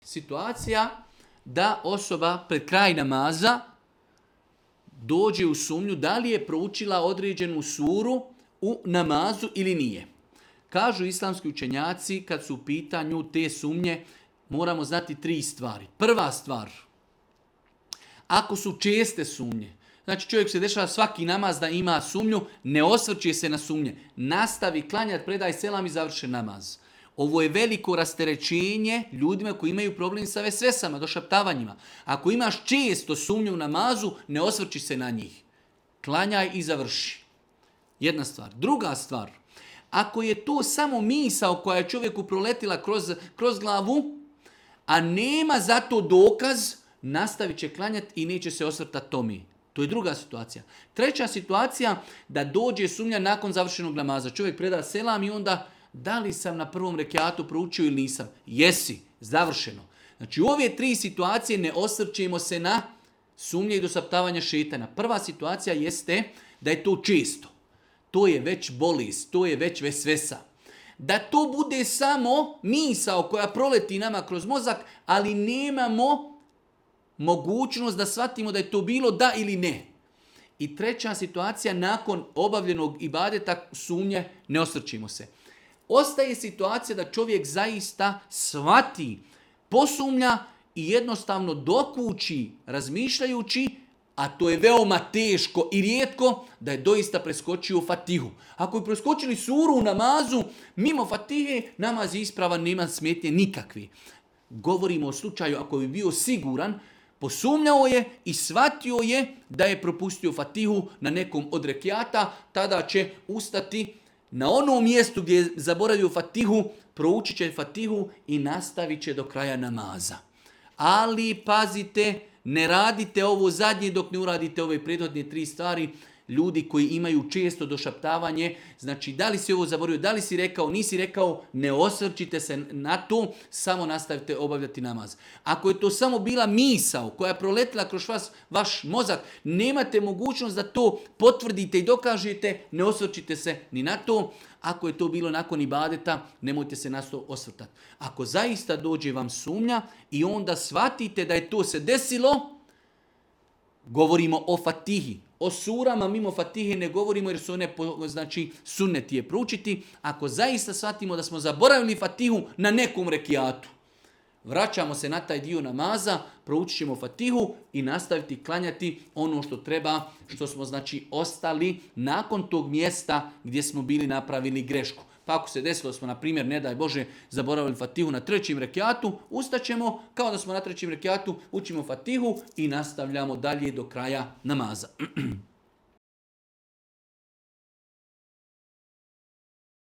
situacija da osoba pred kraj namaza dođe u sumnju da li je proučila određenu suru u namazu ili nije. Kažu islamski učenjaci, kad su u pitanju te sumnje, moramo znati 3 stvari. Prva stvar, ako su česte sumnje, znači čovjek se dešava svaki namaz da ima sumnju, ne osvrće se na sumnje. Nastavi klanjati, predaj selam i završe namaz. Ovo je veliko rasterećenje ljudima koji imaju problem sa vesvesama, došaptavanjima. Ako imaš često sumnju u namazu, ne osvrći se na njih. Klanjaj i završi. Jedna stvar. Druga stvar, ako je to samo misao koja je čovjeku proletila kroz glavu, a nema za to dokaz, nastavit će klanjati i neće se osvrtati tome. To je druga situacija. Treća situacija, da dođe sumnja nakon završenog namaza. Čovjek preda selam i onda, da li sam na prvom rekiatu proučio ili nisam? Jesi, završeno. Znači u ove 3 situacije ne osvrćemo se na sumnje i dosaptavanja šetana. Prva situacija jeste da je to često. To je već bolest, to je već vesvesa. Da to bude samo misao koja proleti nama kroz mozak, ali nemamo mogućnost da shvatimo da je to bilo da ili ne. I treća situacija, nakon obavljenog ibadeta sumnje, ne osvrćimo se. Ostaje situacija da čovjek zaista shvati, posumnja i jednostavno dokući, razmišljajući, a to je veoma teško i rijetko, da je doista preskočio Fatihu. Ako je preskočili suru u namazu, mimo Fatihe, namaz je ispravan, nema smetnje nikakvi. Govorimo o slučaju ako bi bio siguran, posumnjao je i shvatio je da je propustio Fatihu na nekom od rekiata, tada će ustati na onom mjestu gdje je zaboravio Fatihu, proučit će Fatihu i nastavit će do kraja namaza. Ali pazite, ne radite ovo zadnje dok ne uradite ove prethodne 3 stvari. Ljudi koji imaju često došaptavanje, znači da li si ovo zaboravio, da li si rekao, nisi rekao, ne osvrćite se na to, samo nastavite obavljati namaz. Ako je to samo bila misao koja je proletila kroz vaš mozak, nemate mogućnost da to potvrdite i dokažete, ne osvrćite se ni na to. Ako je to bilo nakon ibadeta, nemojte se na to osvrtati. Ako zaista dođe vam sumnja i onda shvatite da je to se desilo, govorimo o Fatihi. O surama mimo Fatihe ne govorimo jer su one, znači, sunnet je proučiti. Ako zaista shvatimo da smo zaboravili Fatihu na nekom rekiatu, vraćamo se na taj dio namaza, proučit ćemo Fatihu i nastaviti klanjati ono što treba, što smo znači ostali nakon tog mjesta gdje smo bili napravili grešku. Pa ako se desilo smo, na primjer, ne daj Bože, zaboravili Fatihu na 3. rekiatu, ustaćemo kao da smo na 3. rekiatu, učimo Fatihu i nastavljamo dalje do kraja namaza.